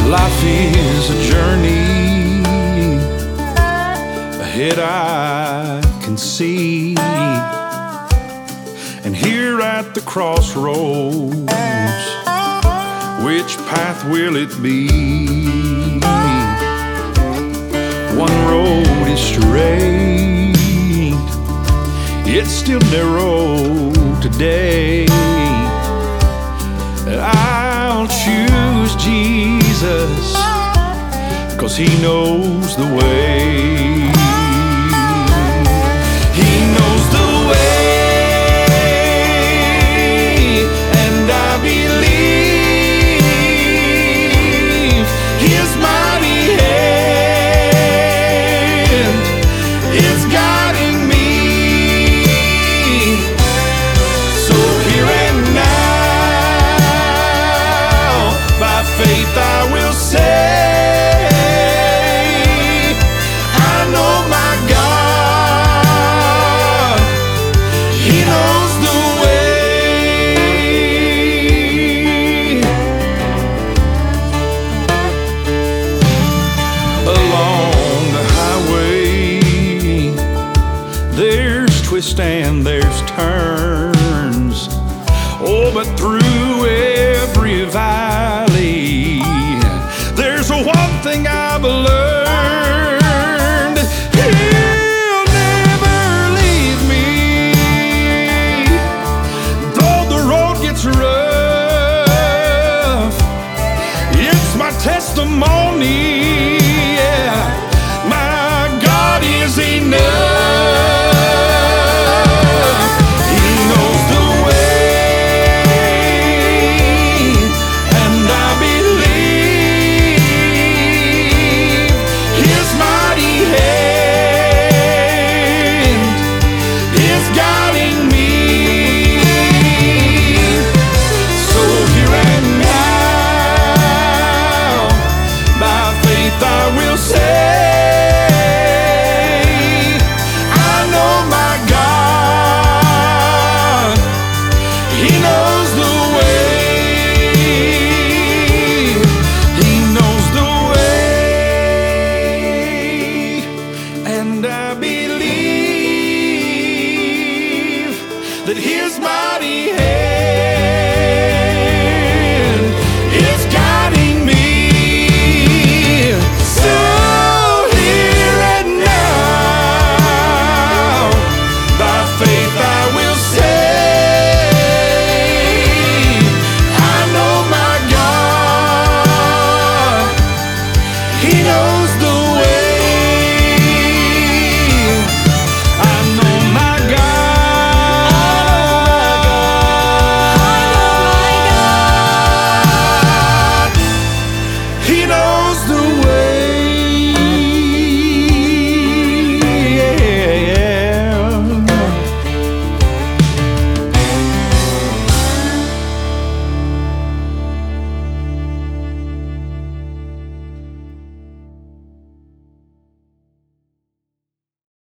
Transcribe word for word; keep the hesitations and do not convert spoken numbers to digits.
Life is a journey ahead I can see, and here at the crossroads, which path will it be? One road is straight, it's still narrow today. I'll choose Jesus, 'cause He knows the way. He knows the way, and I believe His mighty hand is guiding me. So here and now, by faith I will say, I know my God, He knows the way. Along the highway, there's twists and there's turns. Oh, but through every valley, there's one thing I've learned: He'll never leave me. Though the road gets rough, it's my testimony. Yeah, my God is enough.